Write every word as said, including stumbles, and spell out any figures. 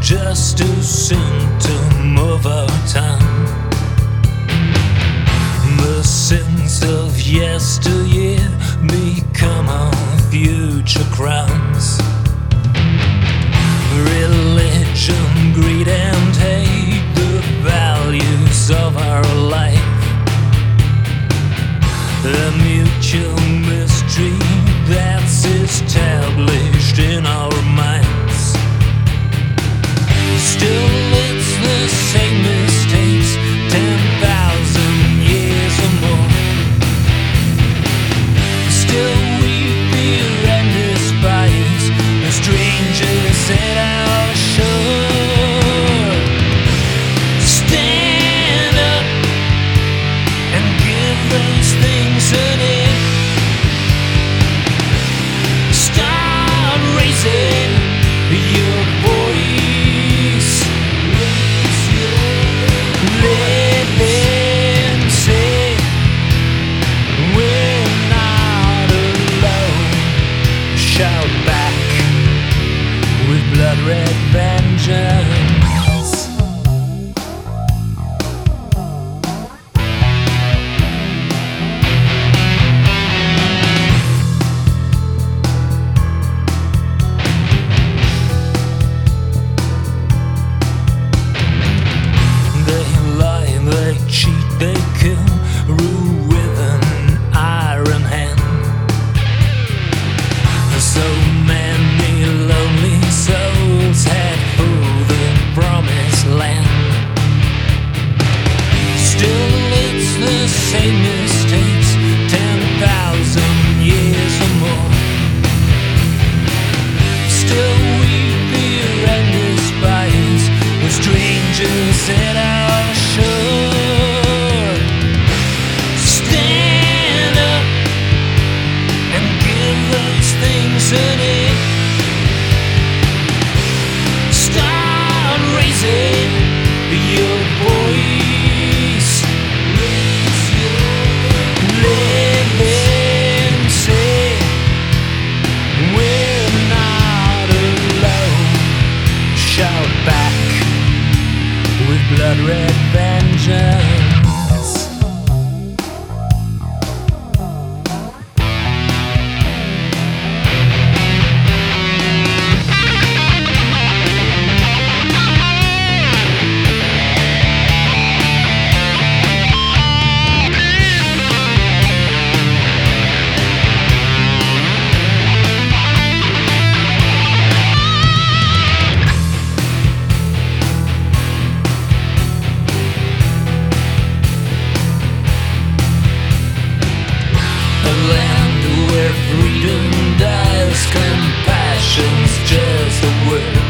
just a symptom of our time. The sins of yesteryear become our future crimes. Religion, greed and hate, the values of our life. A mutual mystery that's established in our minds. Still it's the same mistakes, ten thousand years or more. Still we fear and despise the strangers at our shore. Stand up and give those things a name. Start raising your voice. Let them say we're not alone. Shout back with blood-red vengeance. They cheat, they kill, rule with an iron hand. So many lonely souls head for the promised land. Still it's the same mistakes, ten thousand years or more. Still we fear and despise the strangers at our shore. A name. Start raising your voice. Let them say we're not alone. Shout back with blood-red vengeance. Freedom dies, compassion's just a word.